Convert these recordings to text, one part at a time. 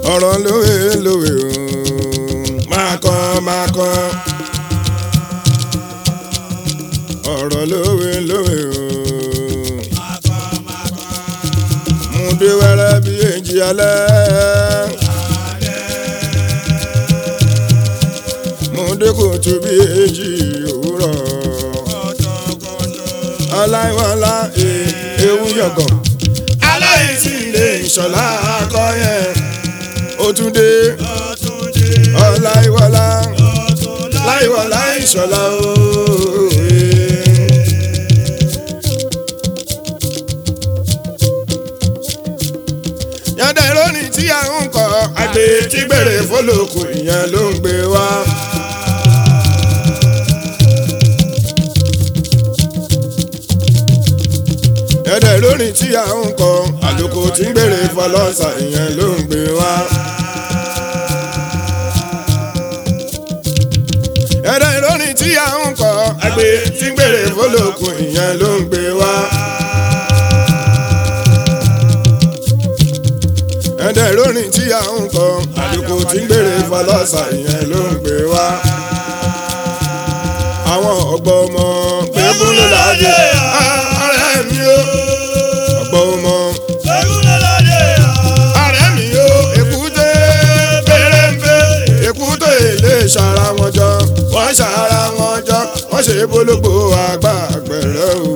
ọ̀rọ̀ lówe lówe o máa kàn ọ̀rọ̀ lówe lówe o mú dé wẹ́rẹ́ bí èjì alẹ́ mú dé kùtù bí èjì òwúrọ̀ aláìwọlá ewu yọ̀gàn aláìsí ilé ìṣọ̀lá akọ́yẹ̀ ó tún dé ọláìwọlá láìwọlá ìṣọ̀lá ooo. yọ̀dẹ̀ lónìí tí a ń kọ́ àgbè tí gbèrè fọlọ́kù ìyẹn ló ń gbé wá. yọ̀dẹ̀ lónìí tí a ń kọ́ àlùkò tí gbèrè fọlọ́sà ìyẹn ló ń gbé wá. yọ̀dẹ̀ lónìí tí a ń kọ́ àgbè tí gbèrè fọlọ́kù ìyẹn ló ń gbé wá. ẹ̀dẹ̀ lónìí tí a ń kọ àdìkù tí ń gbèrè fọlọ́sà ìyẹn ló ń gbé wá. àwọn ọ̀gbọ́n ọmọ gbẹ́gùn ló láde ọ̀rẹ́ mi ó ọ̀gbọ́n ọmọ gbẹ́gùn ló láde ọ̀rẹ́ mi ó èkúté péréńpé èkúté ilé ṣara wọn jọ wọ́n ṣara wọn jọ wọ́n ṣe bólógbò àgbà àgbẹ̀rẹ̀ o.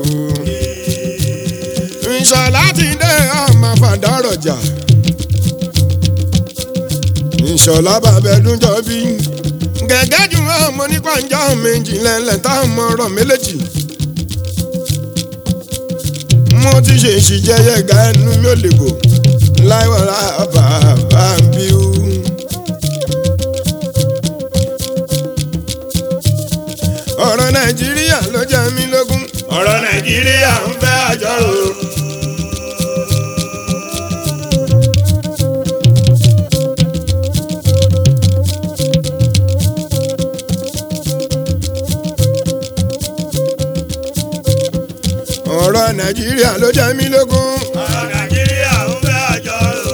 ìṣọ̀lá ti dé ọmọ fàdárọ̀jà ìṣọ̀lá bàbẹ̀dún jọ bí gẹ́gẹ́ jù ọmọ nípa ìjà méjì lẹ́lẹ̀ táwọn ọ̀rọ̀ méjèèjì. mo ti ṣe ìṣìjẹyẹ ga ẹnu mi ò lè bò láìwọ̀lá bàbá bí u. ọ̀rọ̀ nàìjíríà ló jẹ mí lógún. ọ̀rọ̀ nàìjíríà ń fẹ́ àjọrò. ọ̀rọ̀ nàìjíríà ló jẹ́ mí lógún. ọ̀rọ̀ nàìjíríà ń fẹ́ àjọrò.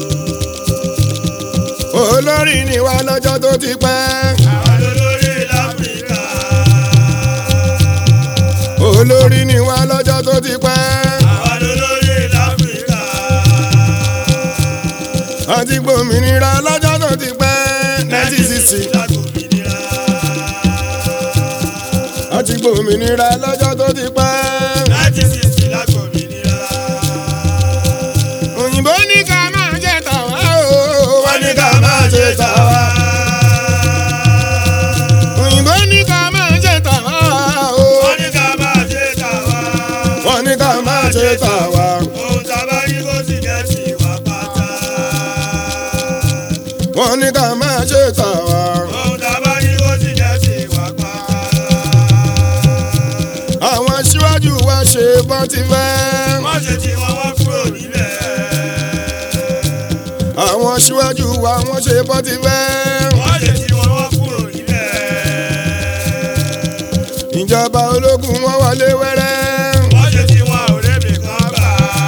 olórí ni wá lọ́jọ́ tó ti pẹ́. àwọn olórí láfíríkà. olórí ni wá lọ́jọ́ tó ti pẹ́. àwọn olórí láfíríkà. a ti gbòmìnira lọ́jọ́ tó ti pẹ́. 1960. a ti gbòmìnira lọ́jọ́ tó ti pẹ́. òyìnbó ní ká máa ṣe tàwa o. wọ́n ní ká máa ṣe tàwa. òyìnbó ní ká máa ṣe tàwa o. wọ́n ní ká máa ṣe tàwa. wọ́n ní ká máa ṣe tàwa. ohun tábà ní kó sì jẹ́ tiwa pátá. wọ́n ní ká máa ṣe tàwa. ohun tábà ní kó sì jẹ́ tiwa pátá. àwọn aṣíwájú wa ṣe bọ́n ti fẹ́. wọ́n ṣe tí wọ́n wọ́n kúrò nílẹ̀. àwọn aṣíwájú wa wọ́n ṣe bọ́n ti fẹ́. wọ́n ṣe tí wọ́n wọ́n kúrò nílẹ̀. ìjọba ológun wọ́n wọlé wẹ́rẹ́. wọ́n ṣe tí wọ́n ò rẹ́bì kan gbà.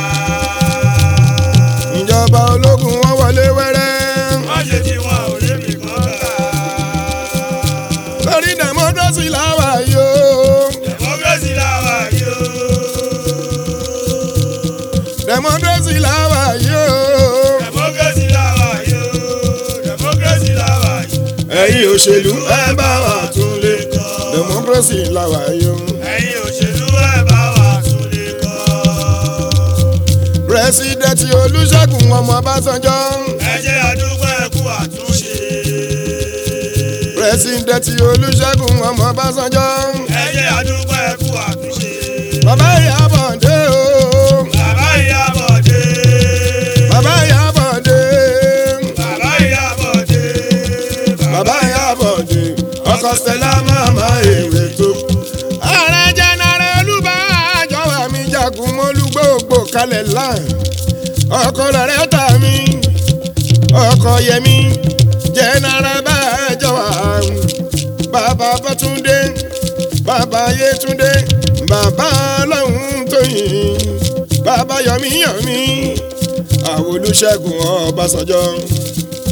ìjọba ológun wọ́n wọlé wẹ́rẹ́. wọ́n ṣe tí wọ́n ò rẹ́bì kan gbà. lórí democracy làwà yóò. democracy làwà yóò. democracy làwà yóò. democracy làwà yóò. democracy làwà yóò. ẹ̀yin òṣèlú ẹ bá wa tún lè kọ́. democracy làwà yóò. ẹ̀yin òṣèlú ẹ bá wa tún lè kọ́. pírẹsidẹ̀ntì Olúṣẹ́gun ọmọ Ọbásanjọ́. ẹ jẹ́ àdúgbò ẹ̀kú àtúnṣe. pírẹsidẹ̀ntì Olúṣẹ́gun ọmọ Ọbásanjọ́. ẹ jẹ́ àdúgbò ẹ̀kú àtúnṣe. bàbá Ìyábọ̀ Dé o. bàbá Ìyábọ̀ Dé. bàbá Ìyábọ̀ Dé. bàbá Ìyábọ̀ Dé. bàbá Ìyábọ̀ Dé. ọkọ Stella mama èrè tó. ààrẹ jẹnẹrẹ Olúbàjọ́ wà mí jagun mọ́lúgbòògbò kalẹ̀ láì. ọkọ rẹ̀ tà mí. ọkọ Yẹmí jẹnẹrẹ Bàjọ́ wà. bàbá Bátúndé. bàbá Yétúndé. bàbá Ọlọ́run Tóyìn. bàbá Yọ̀mí àwọn Olúṣẹ́gun Ọbásanjọ́.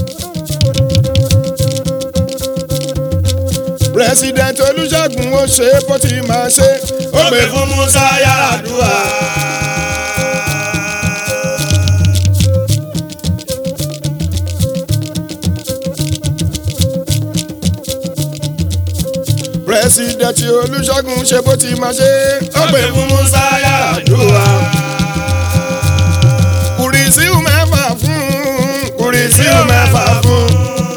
President Olúṣẹ́gun ó ṣe bó ti máa ṣe. Ó gbé fún Musa Yar'Adua. President Olúṣẹ́gun ṣe bó ti máa ṣe. Ó gbé fún Musa Yar'Adua. Kùrìsíù mẹ́fà fún. Kùrìsíù mẹ́fà fún.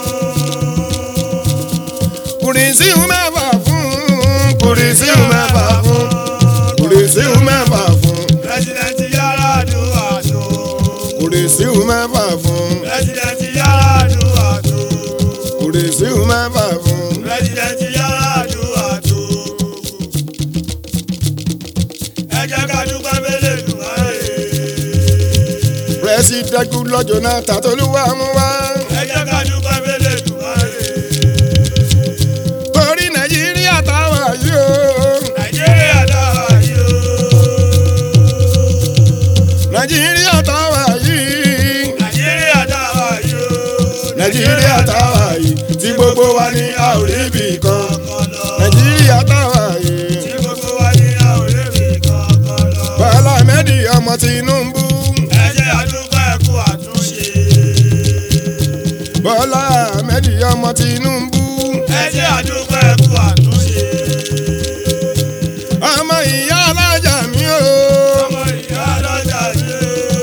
Kùrìsíù mẹ́fà fún. Kùrìsíù mẹ́fà fún. Kùrìsíù mẹ́fà fún. President Yar'Adua tó. Kùrìsíù mẹ́fà fún. President Yar'Adua tó. Kùrìsíù mẹ́fà fún. President Yar'Adua tó. Ẹ jẹ́ ká dúpẹ́ mélòó dùn ayé. President Goodluck Jonathan t'Olúwa mú wá. Ẹ jẹ́ ká dúpẹ́ mélòó dùn ayé. Torí Nàìjíríà táwa yìí o. Nàìjíríà táwa yìí o. Nàìjíríà táwa yìí. Nàìjíríà táwa yìí o. Nàìjíríà táwa yìí tí gbogbo wa ní a ò rí ibì kan. Nàìjíríà táwa yìí. Tí gbogbo wa ní a ò rí ibì kankan lọ. Bọ́lá Ahmed ọmọ Tinubu. Ẹ jẹ́ a dúpẹ́ kú àtúnṣe. Bọ́lá Ahmed ọmọ Tinubu. Ẹ jẹ́ a dúpẹ́ kú àtúnṣe. Ọmọ ìyá alájà mi o. Ọmọ ìyá lọ́jà yé.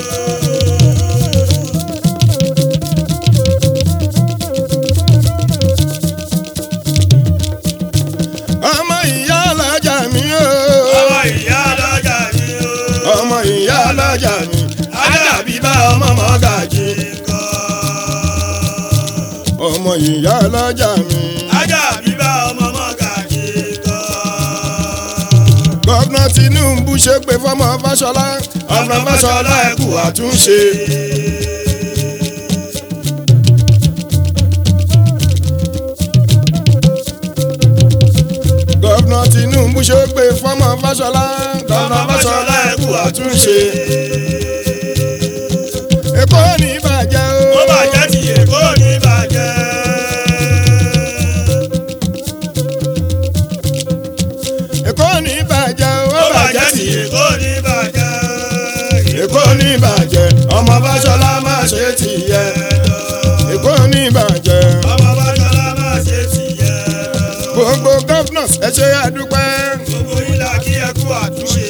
Ọmọ ìyá alájà mi o. Ọmọ ìyá lọ́jà yé o. Ọmọ ìyá alájà mi. Àdàbí bá ọmọ mọ́gàjì kọ́. Ọmọ ìyá alájà mi. Àdàbí bá ọmọ mọ́gàjì kọ́. Gọ́vnà Tinubu ṣe pé fọ́mọ Fáṣọlá. Ọ̀nà Fáṣọlá ẹ kú àtúnṣe. Gọ́vnà Tinubu ṣe pé fọ́mọ Fáṣọlá. Ọ̀nà Fáṣọlá ẹ kú àtúnṣe. Èkó ní bàjẹ́ o. Ó bàjẹ́ tí Èkó ní bàjẹ́. Èkó ní bàjẹ́ o. Ó bàjẹ́ tí Èkó ní bàjẹ́. Èkó ní bàjẹ́. Ọmọ Fáṣọlá má ṣe tìyẹ. Èkó ní bàjẹ́. Ọmọ Fáṣọlá má ṣe tìyẹ. Gbogbo governors ẹ ṣe àdúpẹ́. Gbogbo yín la kí ẹ kú àtúnṣe.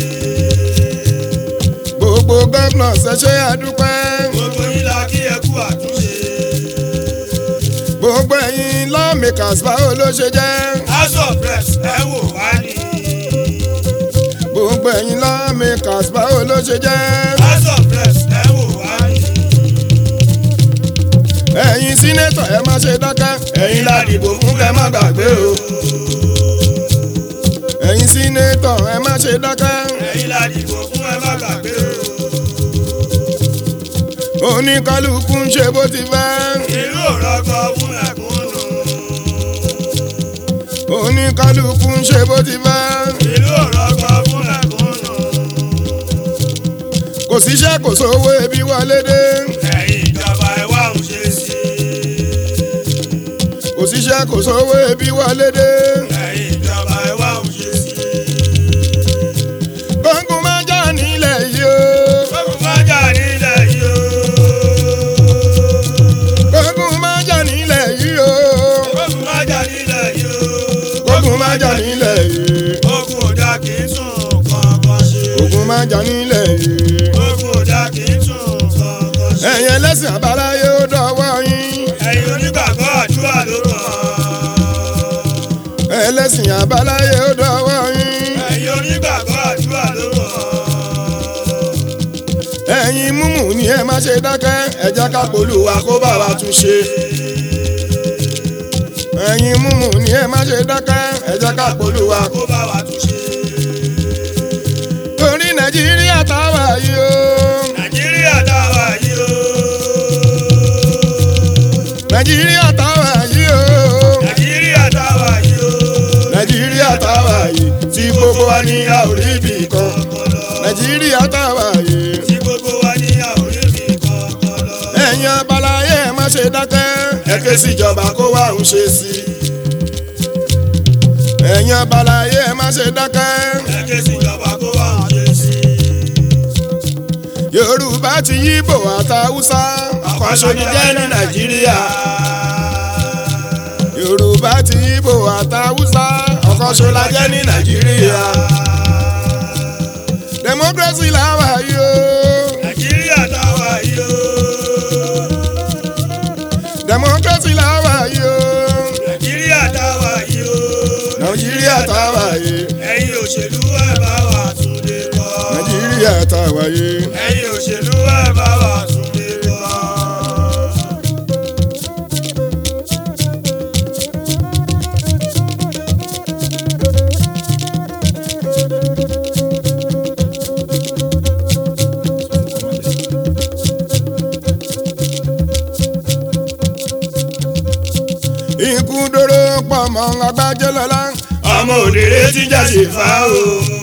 Gbogbo governors ẹ ṣe àdúpẹ́. Gbogbo yín la kí ẹ kú àtúnṣe. Gbogbo ẹ̀yin lawmakers báwo ló ṣe jẹ́. House of Reps ẹ wò wá ní. Gbogbo ẹ̀yin lawmakers báwo ló ṣe jẹ́. House of Reps ẹ wò wá ní. Ẹ̀yin senator ẹ má ṣe dákẹ́. Ẹ̀yin la dìbò fún kẹ́ má gbàgbé o. Ẹ̀yin senator ẹ má ṣe dákẹ́. Ẹ̀yin la dìbò fún ẹ má gbàgbé o. Oníkálukú ń ṣe bó ti fẹ́. Ìlú òrọ́kọ fún ẹ̀kúnnù. Oníkálukú ń ṣe bó ti fẹ́. Ìlú òrọ́kọ fún ẹ̀kúnnù. Kò síṣẹ́ kò sówó ebi wọlé dé. Ẹ̀yin ìjọba ẹ wá ń ṣe sí. Kò síṣẹ́ kò sówó ebi wọlé dé. Ẹ̀yin ìjọba ẹ wá ń ṣe sí. Kóńgùn máa jà nílẹ̀ yìí o. Gbogbo má jà nílẹ̀ yìí o. Kóńgùn máa jà nílẹ̀ yìí o. Gbogbo má jà nílẹ̀ yìí o. Kóńgùn máa jà nílẹ̀ yìí. Ogun ò dá kì í tún kankan ṣe. Ogun máa jà nílẹ̀ yìí. Ogun ò dá kì í tún kankan ṣe. Ẹ̀yin ẹlẹ́sìn àbáláyé ó dọ̀wọ́ yín. Ẹ̀yin onígbàgbọ́ àdúrà ló kàn. Ẹlẹ́sìn àbáláyé ó dọ̀wọ́ yín. Ẹ̀yin onígbàgbọ́ àdúrà ló kàn. Ẹ̀yin múmù ni ẹ má ṣe dákẹ́. Ẹ jẹ́ ká polúwa kó bá wa tún ṣe. Ẹ̀yin múmù ni ẹ má ṣe dákẹ́. Ẹ jẹ́ ká polúwa kó. Kó bá wa tún ṣe. Torí Nàìjíríà táwa yìí o. Nàìjíríà táwa yìí o. Nàìjíríà táwa yìí o. Nàìjíríà táwa yìí o. Nàìjíríà táwa yìí tí gbogbo wa ní a ò rí ibì kan. Nàìjíríà táwa yìí. Tí gbogbo wa ní àwòrán mi kankan lọ. Ẹ̀yin abáláyé ẹ má ṣe dákẹ́. Ẹ ké síjọba kó wá ń ṣe sí. ẹ̀yin abalaye ẹ má ṣe dákẹ́. ẹ ké sí ìjọba kó wà á dé sí. Yorùbá ti Yíbò àtàwùsá àkọ́ṣe ni jẹ́ ní Nàìjíríà. Yorùbá ti Yíbò àtàwùsá ọ̀kọ́ṣe la jẹ́ ní Nàìjíríà. Democracy làwa yìí o. Nàìjíríà táwa yìí o. Democracy làwa yìí o. Nàìjíríà táwa yìí o. Nàìjíríà táwa yìí. ẹ̀yin òṣèlú ẹ̀ bá wa tún lè kọ́. Nàìjíríà táwa yìí. ẹ̀yin òṣèlú ẹ̀ bá wa tún lè kọ́. Ikú dóró pọ̀ mọ́ Agbájé lọ́lá. ọmọ òdèrè ti jáde fá o.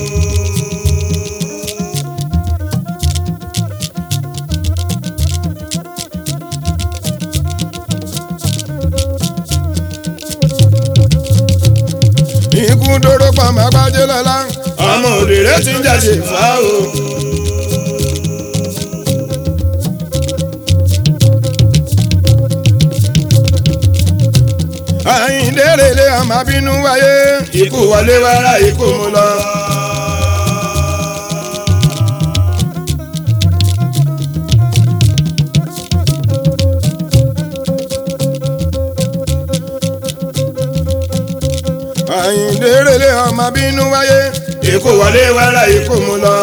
Ikú dóró pọ̀ mọ́ Agbájé lọ́lá. ọmọ òdèrè ti jáde fá o. Àyìndé rèlé àmà bínú wáyé. ikú wọlé wàrà ikú mú lọ. Àyìndé rèlé àmà bínú wáyé. ikú wọlé wàrà ikú mú lọ.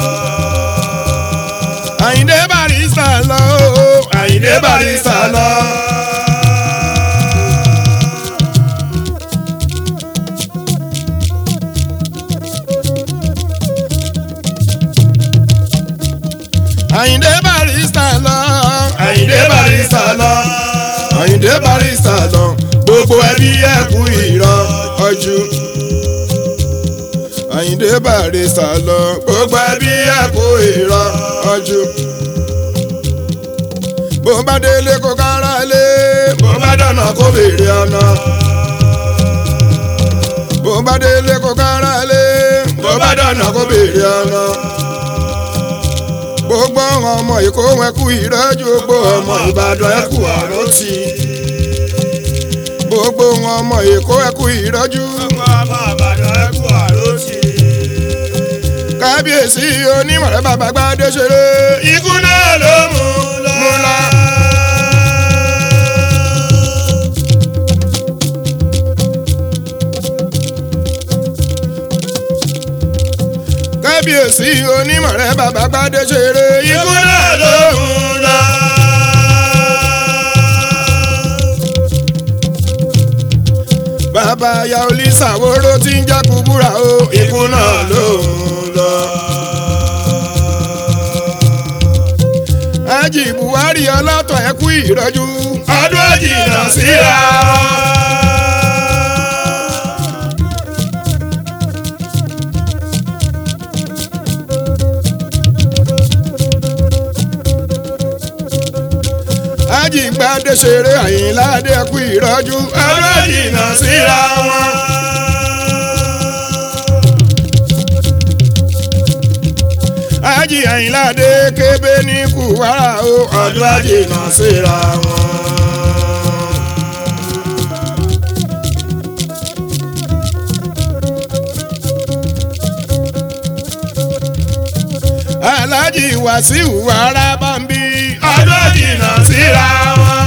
Àyìndé Barrister lọ. Àyìndé Barrister lọ. Àyìndé Barrister lọ. Àyìndé Barrister lọ. Àyìndé Barrister lọ. gbogbo ẹbí ẹ kú ìran Ọjú. Àyìndé Barrister lọ. gbogbo ẹbí ẹ kú ìran Ọjú. Bó bá délé kó kára lé. bó bá dọ̀nà kó béèrè ọ̀nà. Bó bá délé kó kára lé. bó bá dọ̀nà kó béèrè ọ̀nà. Gbogbo ọmọ Èkó wọn kú ìrọ́jú. Gbogbo ọmọ Ìbàdàn ẹ kú àròtì. Gbogbo ọmọ Èkó ẹ kú ìrọ́jú. ọmọ Ìbàdàn ẹ kú àròtì. Kábíyèsí onímọ̀rẹ́ bàbá Gbádé ṣeré. ikú náà ló mú lọ. Kábíyèsí onímọ̀rẹ́ bàbá Gbádé ṣeré. ikú náà ló mú lọ. Bàbá Yaoli Sàwórò tí ń jẹ́ Kúbúrà o. ikú náà ló mú lọ. Ájì Buhari ọlọ́tọ̀ ẹ kú ìrọ́jú. ọdún àjìnà síra. Ájì Gbádé ṣeré. Àyìnlá Adé ẹ kú ìrọ́jú. ọdún àjìnà síra wọn. Ájì Àyìnlá Adé kébé ní Kúwárà o. ọdún àjìnà síra wọn. Aláàjì Wàsíù Arábàmbí. ọdún àjìnà síra wọn.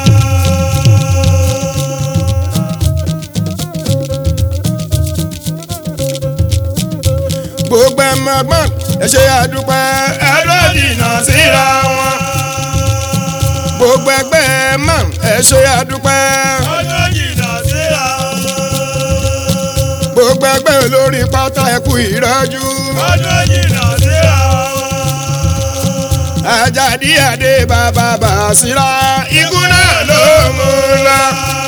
Gbogbo ẹ̀mọ̀gbọ́n ẹ ṣe àdúpẹ́. ọdún àjìnà síra wọn. Gbogbo ẹgbẹ́ mọ̀ ẹ ṣe àdúpẹ́. ọdún àjìnà síra wọn. Gbogbo ẹgbẹ́ olórí pátá ẹ kú ìrọ́jú. ọdún àjìnà síra wọn. Àjàdí Adé bàbá Bàsírá. ikú náà ló mú lọ.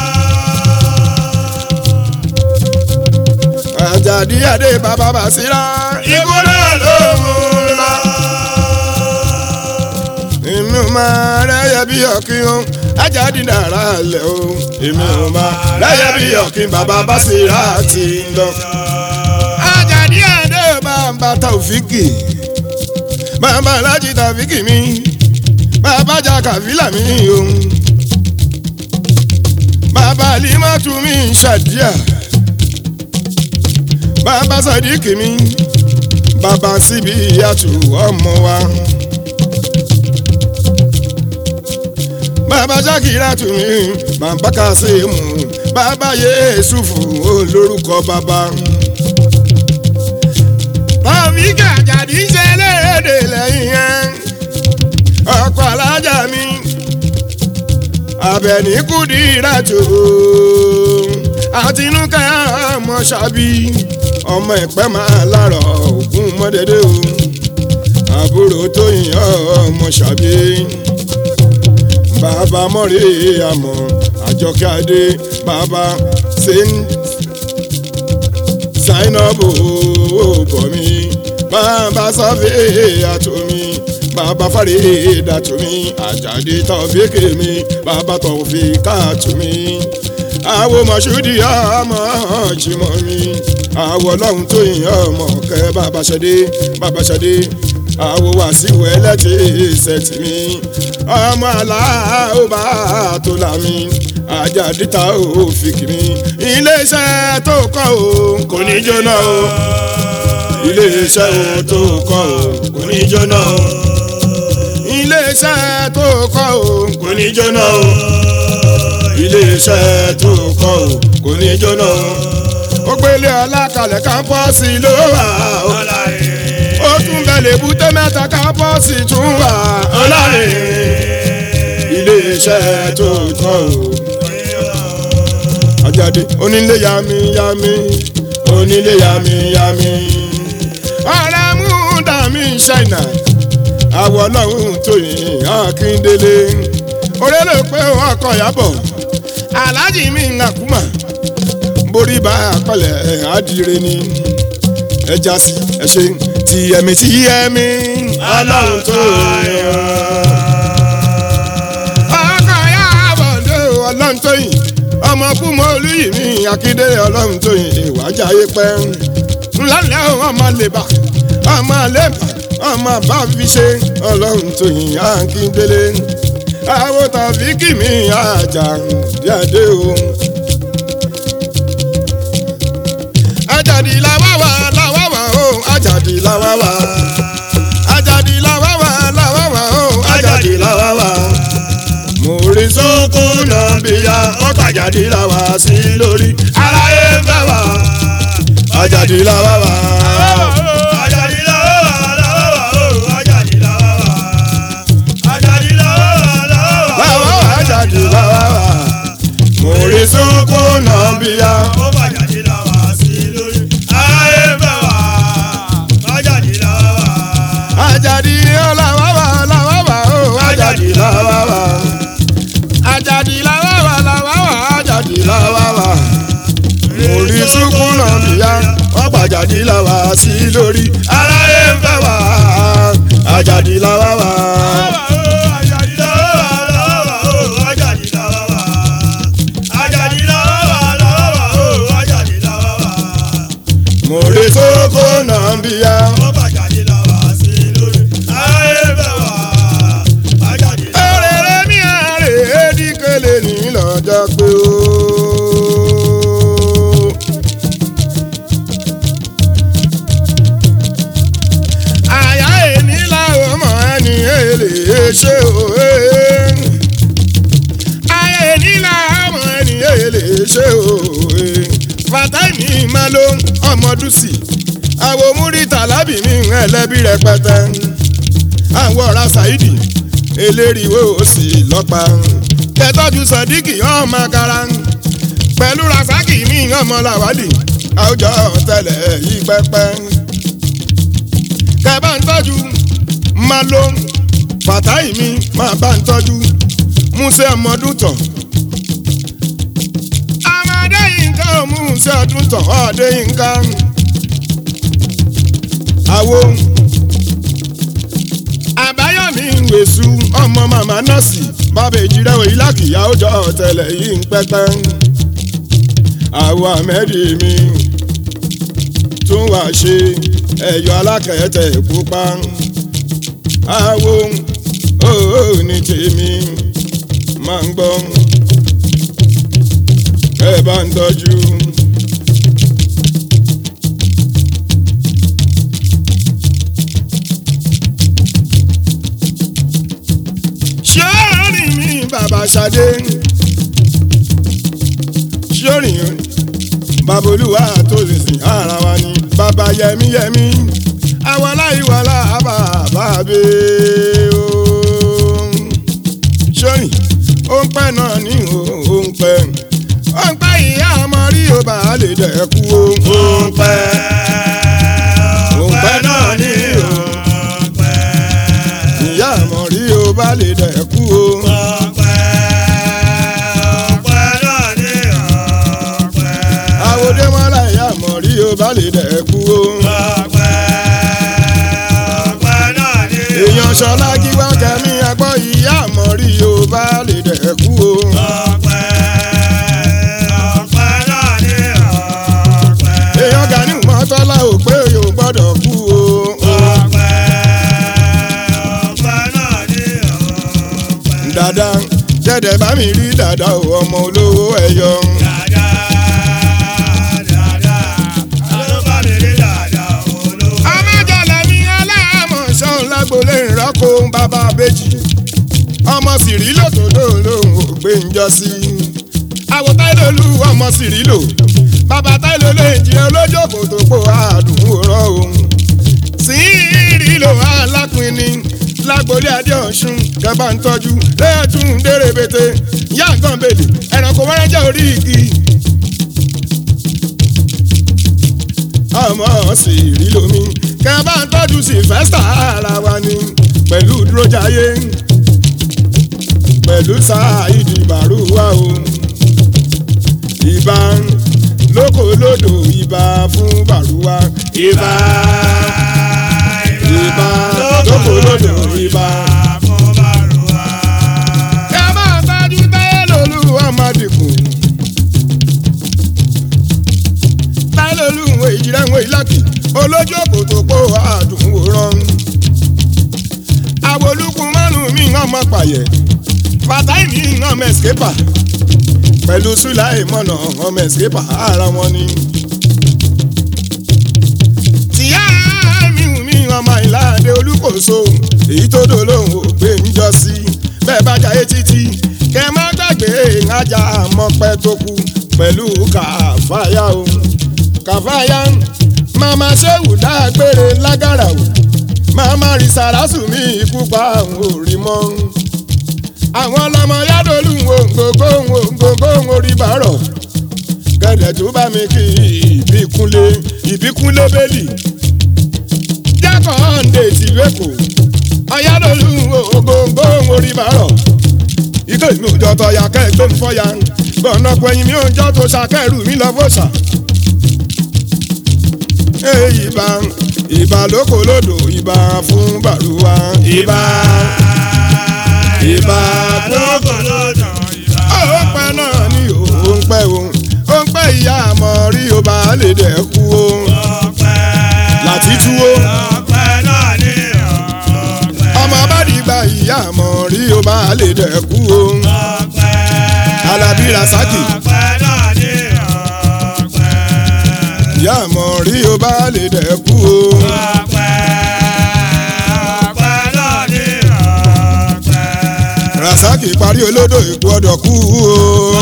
Àjàdí Adé bàbá Bàsírá. ikú náà ló mú lọ. Inú máa rẹ́yẹ bí ọ̀kín o. Àjàdí náírà lẹ̀ o èmi ò máa láyé bí ọ̀kìn bàbá bá sì rà ti lọ. Àjàdí àdé bàbá Tàòfíkì bàbá Aláàjì Tàòfíkì mi bàbá Jàkàfílà mi o bàbá Alimatu mi Ṣàdíà bàbá Sàdíkì mi bàbá síbi ìyàtú ọmọ wa. Bàbá Jákìrátù mi bàbá Kásímù bàbá Yéṣùfù olórúkọ bàbá. Tàòfíkì Àjàdí ṣe léde lẹ́yìn yẹn ọkọ̀ alájà mi Àbẹ̀ní Kúdírátù Àtinúkẹ́ ọmọ Ṣàbí ọmọ Ẹ̀pẹ́ máa lárọ̀ ògún mọ́dẹ́dẹ́ o àbúrò Tóyìn ọmọ Ṣàbí bàbá mọ́rí àmọ́ Àjọkẹ́ Adé bàbá Zainabu bọ̀mí bàbá Sàfíyà àtòmí bàbá Fàrídà àtòmí Àjàdí Tàòfíkì mi bàbá Tàòfíkà àtòmí àwọ̀ Mọ̀ṣúdì ọmọ Jìmọ̀ mi àwọ̀ Ọlọ́run Tóyìn ọmọ Kẹ́ bàbá Ṣadé àwọ̀ Wàsíù ẹlẹ́tì ìṣẹ̀tì mi ọmọ aláwọ̀ bá tó là mí Àjàdí Tàòfíkì mi iléeṣẹ́ tó kọ́ o kò ní jóná o iléeṣẹ́ tó kọ́ o kò ní jóná o iléeṣẹ́ tó kọ́ o kò ní jóná o iléeṣẹ́ tó kọ́ o kò ní jóná o ó gbélé alákalẹ̀ kámpọ́ọ̀sì ló wà o ó tún bẹ̀lẹ̀ búté mẹ́ta kámpọ́ọ̀sì tún wà ọlọ́rin iléeṣẹ́ tó kọ́ o. Àjàdí onílé yami onílé yami ọ̀rẹ́ mú dàmí ṣáínà àwọ̀ Ọlọ́run Tóyìn Akíndélé orélé pé ọkọ̀ Yábọ̀ Aláàjì mi Nàkúmà borí bá àpẹlẹ̀ àdìrẹ ni ẹja sí ẹṣẹ tí ẹ̀mí Ọlọ́run Tóyìn ọkọ̀ Yábọ̀ dé Ọlọ́run Tóyìn ọmọ kúmọ̀ Olúyìmí Akíndélé Ọlọ́run Tóyìn ìwájà ayé pẹ́ ńlálẹ́ ọmọ lèbà ọmọ bá fi ṣe Ọlọ́run Tóyìn Akíndélé àwọ̀ Tàòfíkì mi Àjàdí Adé o. Àjàdí làwàwà o Àjàdí làwàwà Àjàdí làwàwà o Àjàdí làwàwà mo rí sókó náà bíyà ọkọ̀ Àjàdí làwà sí lórí aráyé fẹ́ wà Àjàdí làwàwà. Mo rí sókó náà bíyà ọkọ̀ Àjàdí làwà sí lórí aráyé fẹ́ wà Àjàdí làwàwà. Àjàdí làwàwà o Àjàdí làwàwà Àjàdí làwàwà Àjàdí làwàwà. Mo rí sókó náà bíyà ọkọ̀ Àjàdí làwà sí lórí aráyé fẹ́ wà Àjàdí làwàwà. Mo rí sókó náà bíyà ọkọ̀ Àjàdí làwà sí lórí aráyé fẹ́ wà Àjàdí làwà. Ẹrẹ̀rẹ̀ mi àrè díkẹ̀lẹ̀ ní lọ́jọ́ pé o. Àyà èní làwọn ọmọ ẹni èlé ṣe o. Àyà èní làwọn ọmọ ẹni èlé ṣe o. Fatai mi máa ló ọmọdúsì àwọn múrítà lábìmí ẹlẹ́bí rẹpẹtẹ àwọn ọ̀rá Saidi eléríwó òsì lọ́pa kẹtọ́jú Sàdíkì ọmọ kara pẹ̀lú Rasaki mi ọmọ làwálì àwùjọ tẹ̀lẹ̀ yí pẹ́pẹ́ kẹbà ń tọ́jú máa ló Fatai mi máa bá ń tọ́jú Músẹ́ ọmọdúntàn Músẹ́ ọdúntàn Adéyínká àwo àbáyọ̀mí ìwèsù ọmọ màmá nọ́ọ̀sì bàbá ìjírẹ́wò ìlàkìyà ó jọ ọ̀tẹlẹ̀ yìí ń pẹ́pẹ́. àwọ̀ àmẹ́rì mi tún wá ṣe ẹ̀yọ́ alákẹ̀ẹ́tẹ̀ pupa. àwo ní tèmi máa ń gbọ́ ẹ bá ń tọ́jú. ṣọ́ọ̀rìn mi bàbá Ṣadé ṣọ́ọ̀rìn bàbá Olúwa tó lè sìn ara wa ni bàbá Yẹmí àwọn aláìwọlá bàbá bẹ́ẹ̀ o. ṣọ́ọ̀rìn ó ń pẹ́ náà ní ó ń pẹ́ ìyá ọmọ rí o bá lè dẹ́kun o. ó ń pẹ́ náà ní ó ń pẹ́. ìyá ọmọ rí o bá lè dẹ́kun o. ó ń pẹ́ náà ní ó ń pẹ́. àwòdé mọ́lá ìyá ọmọ rí o bá lè dẹ́kun o. ó ń pẹ́ náà ní ó ń pẹ́. èèyàn ṣọlá kí wá kẹ́mi ẹgbọ́ ìyá ọmọ rí o bá lè dẹ́kun o. èèyàn Gani mọ́tọ́lá ò pé yóò gbọ́dọ̀ kú o. dada jẹ́dẹ̀ bá mi rí dada o ọmọ olówó ẹ̀yọ. amájọlẹ̀ mi aláàmọ̀ṣọ́ lágbolé ìrọ́kò bàbá abéjì ọmọ Sìrìlò tó lóun ò gbé ń jọ sí. àwòtáìlólú ọmọ Sìrìlò bàbá táìlò lè jẹ́ olójókòó tó pò àdúrà òun. Sìrìlò alápinni lágbolé adé ọ̀ṣun kẹfà ń tọ́jú lẹ́ẹ̀tún dérébété yá nǹkan bèlè ẹranko wẹ́rẹ́jẹ́ orí igi. ọmọ Sìrìlò mi kẹfà ń tọ́jú Sylvester ara wa ni pẹ̀lú dúrójayé pẹ̀lú Saheed Bárúwá o. ìbá lóko lódò ìbá fún Bárúwá. ìbá lóko lódò ìbá fún Bárúwá. ẹ máa tájú Táyélólú ọmọdékù. Táyélólú ìjìrẹ́wò ìlàkì olójú òkò tó pò àdúnwòrán. àwòlúkú márùn-ún mi ń ọmọ pààyẹ Fatai mi ń ọmọ ẹ̀skẹ́pà pẹ̀lú Sùláìmọ̀nà ọmọ ẹ̀skẹ́pà ara wọn ni. tìyá mi ọmọ Ìlàdé Olúkòso èyí tó dolóhùn ògbé ń jọ sí. bẹ́ẹ̀ bá jayé títí kẹ́ má gbàgbé ìhájà àmọ́pẹ́ tó kú pẹ̀lú Kàfáyà o. Kàfáyà màmá ṣéwù dágbére lágàrà o. màmá rí sàrásù mi ikú pa àwọn òrì mọ́. àwọn ọlọmọ yádolú òǹgògó orí bàárọ̀ gẹ̀dẹ̀ tó bá mi kí ìbíkúnlé bẹ́lì jákọ̀ ọ̀ǹdè tìlú Èkó ọ̀yádolú òǹgògó orí bàárọ̀ ike mi ò jọ tọ̀yà kẹ́ẹ̀gbẹ́ mi fọ́ya gbọ̀nà pẹ̀yìn mi ò jọ tó ṣàkẹ́rù mi lọ fòṣà. ìbà lóko lódò ìbà fún Bárúwá. ìbà lóko lódò ìbà. ó pẹ́ náà ni ó ń pẹ́ o ó ń pẹ́ ìyá àmọ́ rí o bá lè dẹ́kun o. láti túwó náà ni ọmọ bá dìgbà ìyá àmọ́ rí o bá lè dẹ́kun o. Alábí Rasaki ìyá àmọ́ rí o bá lè dẹ́kun o. Rasaki parí olódò ìkú ọdọ kú o.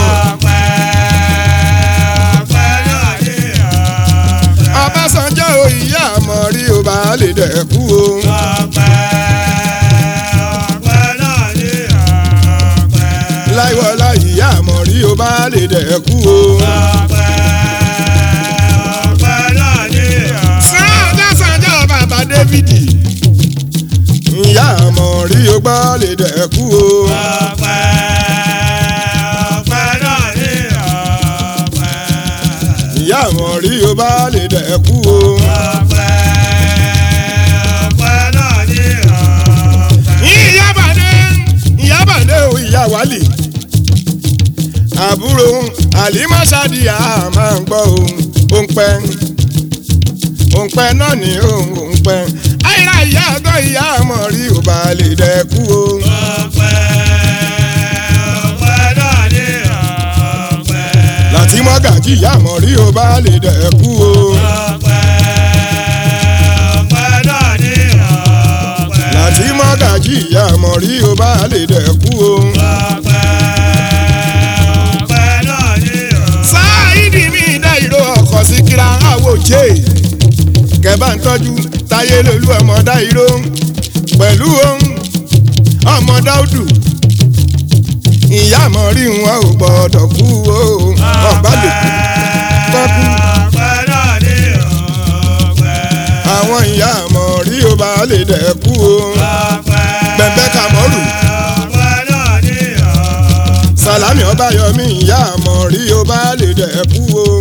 Ọbásanjọ́ ìyá àmọ́ rí o bá lè dẹ́kun o. Láìwọlá ìyá àmọ́ rí o bá lè dẹ́kun o. Sanjọ́ bàbá Dávidi ìyá àmọ́ rí o bá lè dẹ́kun o. ìyá àmọ́ rí o bá lè dẹ́kun o. làwálì àbúrò àlímọ́ ṣáàdìyà máa ń gbọ́ òǹpẹ́ náà ní òǹpẹ́ àìrá ìyá àgọ́ ìyá àmọ́ rí ò bá lè dẹ́kú o. ọpẹ́ náà ní ọpẹ́. láti mọ́gàjì ìyá àmọ́ rí ò bá lè dẹ́kú o. ọpẹ́ náà ní ọpẹ́. láti mọ́gàjì ìyá àmọ́ rí ò bá lè dẹ́kú o. ọpẹ́ náà ní ọpẹ́. Sáídì mi dá ìró ọkọ̀ sí kíra àwòjé kẹ́bà ń tọ́jú táyé lolú ọmọ dá ìró pẹ̀lú ohun ọmọ dáúdù ìyá àmọ́ rí wọn ò gbọ́dọ̀ kú o ọba lè kú kọ́kú. ọpẹ́ náà ní ọpẹ́. àwọn ìyá àmọ́ rí ó bá lè dẹ́kú o bẹ̀bẹ̀ kàmọ́rù ọpẹ́ náà ní ọpẹ́. Sàlámì Ọbáyọmí ìyá àmọ́ rí ó bá lè dẹ́kú o.